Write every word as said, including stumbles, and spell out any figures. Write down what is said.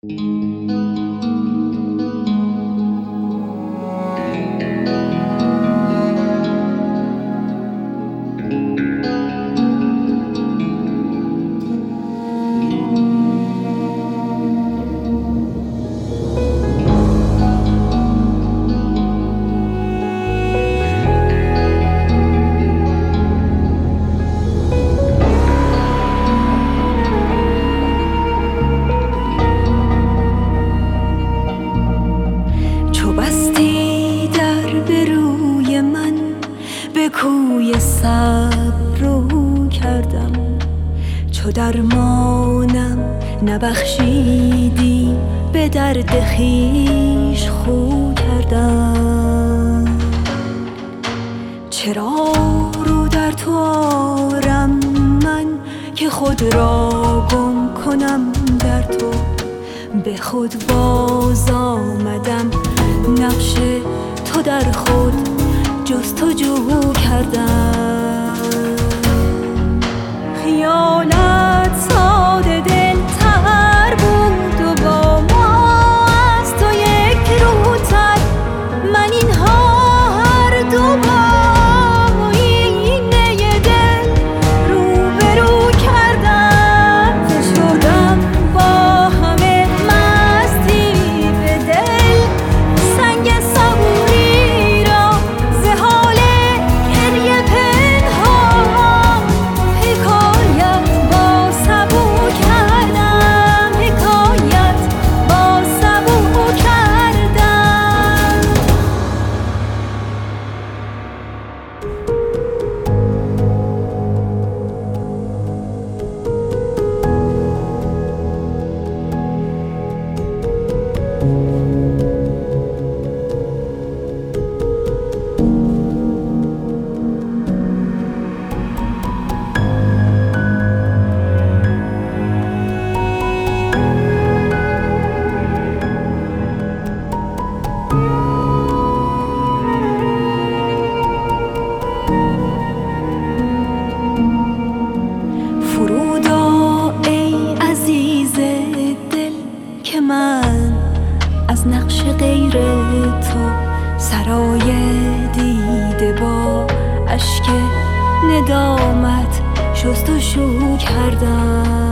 کوی صبر رو کردم، چو درمانم نبخشیدی به درد خویش خو کردم. چرا رو در تو آرم من که خود را گم کنم در تو؟ به خود باز آمدم، نقش تو در خود جستجو کردم. خیالت ساده دل تر بود و با ما از تو یک روتر، من اینها هر دو با اینه دل رو به رو کردم. شدم با همه مستی به دل، سنگ صبوری را ز حال گریه پنهان حکایت با سبو کردم، حکایت با سبو کردم. فرودا ای عزیز دل که من از نقش غیر تو سرای دیده با اشک ندامت شست و شو کردم.